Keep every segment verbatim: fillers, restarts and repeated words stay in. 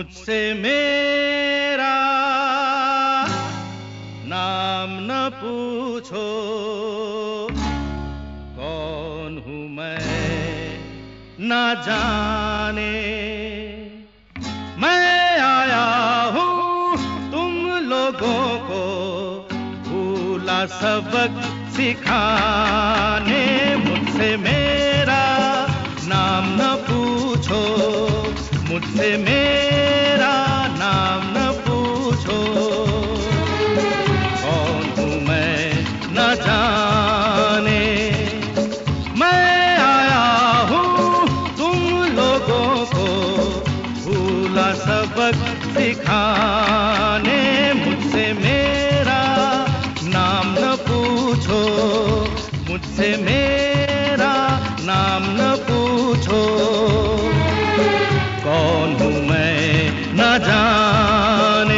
मुझसे मेरा नाम न पूछो, कौन हूँ मैं न जाने। मैं आया हूँ तुम लोगों को भूला सबक सिखाने। मुझसे मेरा नाम न पूछो, मुझसे मेरा नाम न पूछो, कौन हूँ मैं न जाने। मैं आया हूँ तुम लोगों को भूला सबक सिखाने। मुझसे मेरा नाम न पूछो, मुझसे मेरा नाम न पूछो, कौन हूँ मैं न जाने।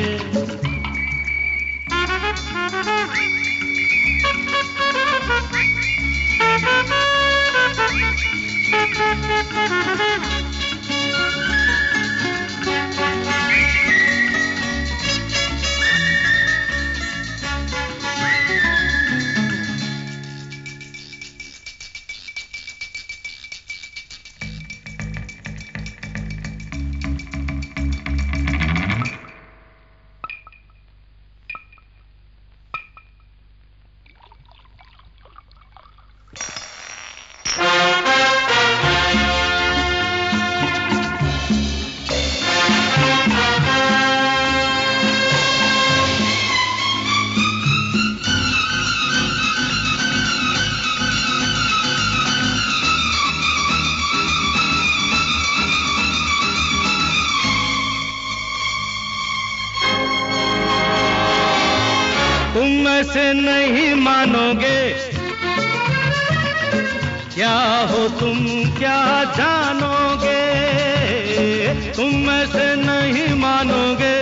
तुम ऐसे नहीं मानोगे, क्या हो तुम क्या जानोगे। तुम ऐसे नहीं मानोगे,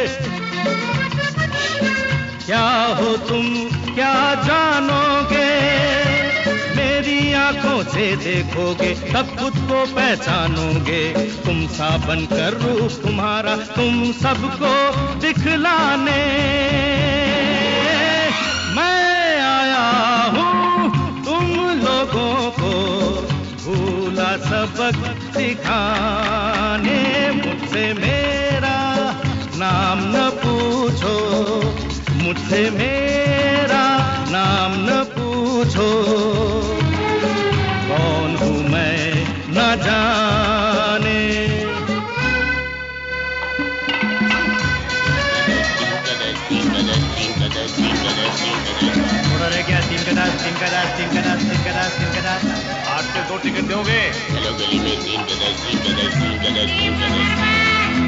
क्या हो तुम क्या जानोगे। मेरी आंखों से देखोगे तब खुद को पहचानोगे। तुम सा बनकर रूप तुम्हारा तुम सबको दिखलाने। मैं आया हूँ तुम लोगों को भूला सबक सिखाने। मुझसे मेरा नाम न पूछो, मुझसे मेरा नाम न पूछो, कौन हूँ मैं न जाने। थोड़ा रह गया, तीन का दास, तीन का दास, तीन का दास, तीन का दास, तीन का दास। आठ के दो टिकट दोगे? चलो गली में तीन का दास, तीन का दास, तीन का दास, तीन का दास।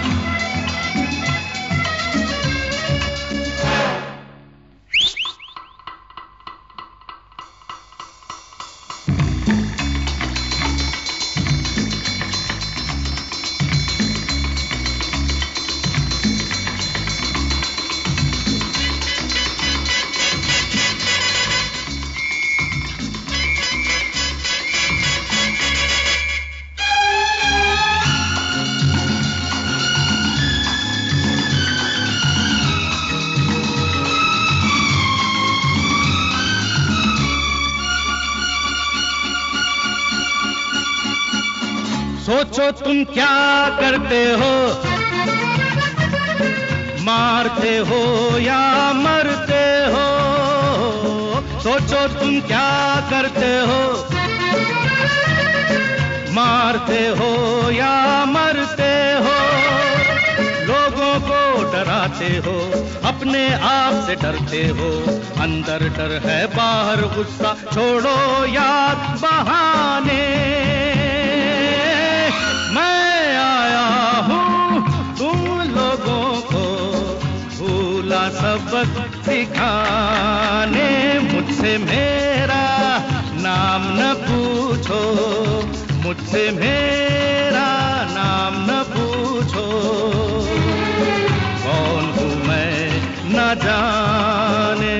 सोचो तुम क्या करते हो, मारते हो या मरते हो। सोचो तुम क्या करते हो, मारते हो या मरते हो। लोगों को डराते हो, अपने आप से डरते हो। अंदर डर है बाहर गुस्सा, छोड़ो याद बहाने। मैं आया हूँ तुम लोगों को भूला सबक सिखाने। मुझसे मेरा नाम न पूछो, मुझसे मेरा नाम न पूछो, कौन हूँ मैं न जाने।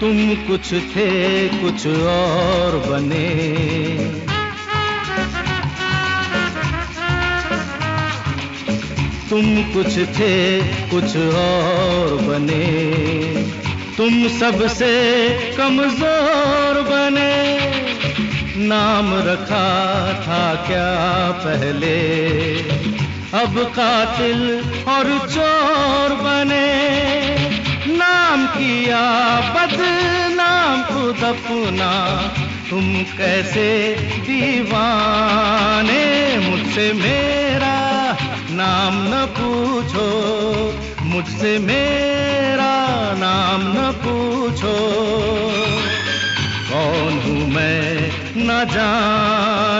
तुम कुछ थे कुछ और बने, तुम कुछ थे कुछ और बने, तुम सबसे कमजोर बने। नाम रखा था क्या पहले, अब कातिल और चोर बने। नाम किया बदनाम खुद अपना, तुम कैसे दीवाने। मुझसे मेरा नाम न पूछो, मुझसे मेरा नाम न पूछो। कौन हूँ मैं न जान